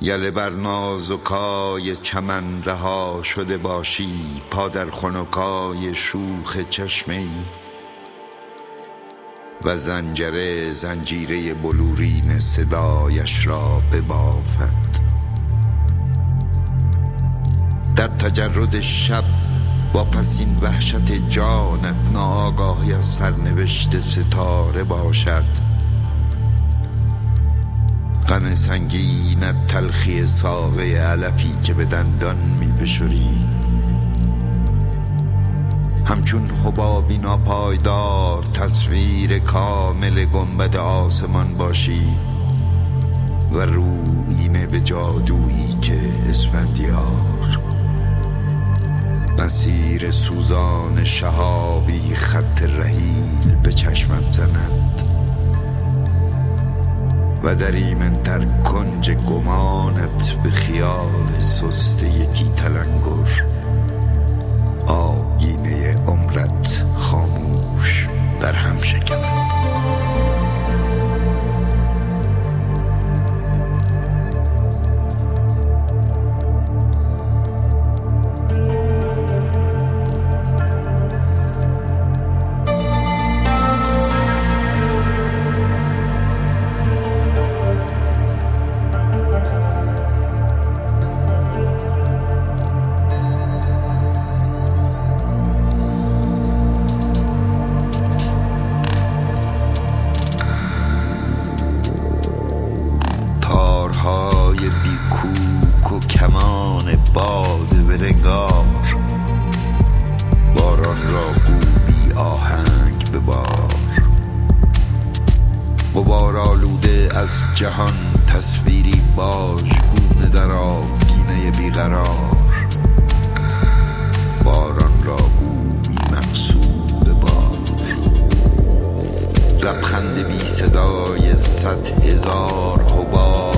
یله بر نازکای چمن رها شده باشی، پا در خنکای شوخ چشمه‌ای و زنجیره بلورین صدایش را ببافد. در تجرد شب واپسین وحشت جانت ناآگاهی از سرنوشت ستاره باشد. غم سنگینت تلخی ساقه علفی که به دندان می بشوری، همچون حبابی ناپایدار تصویر کامل گنبد آسمان باشی و رویینه به جادویی که اسفندیار مسیر سوزان شهابی خط رحیل به چشمم زند و در ایمن‌تر کنج گمانت به خیال سست یکی تلنگر آیینه عمرت خاموش در هم شکند. تارهای بیکوک و کمان باد برنگار، باران را گو بی آهنگ ببار. غبار آلوده از جهان تصویری باژگونه در آبگینه بیقرار، باران را گو بی مقصود بار. لبخند بی صدای 100,000 حباب